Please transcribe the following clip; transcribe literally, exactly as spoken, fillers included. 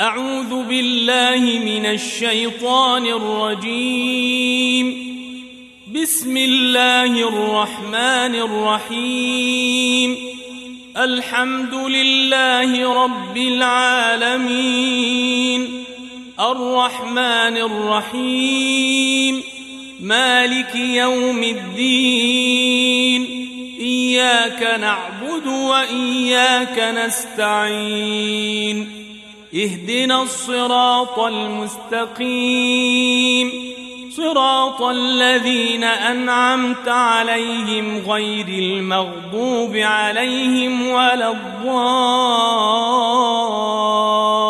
أعوذ بالله من الشيطان الرجيم. بسم الله الرحمن الرحيم. الحمد لله رب العالمين، الرحمن الرحيم، مالك يوم الدين، إياك نعبد وإياك نستعين، اهدنا الصراط المستقيم، صراط الذين أنعمت عليهم غير المغضوب عليهم ولا الضالين.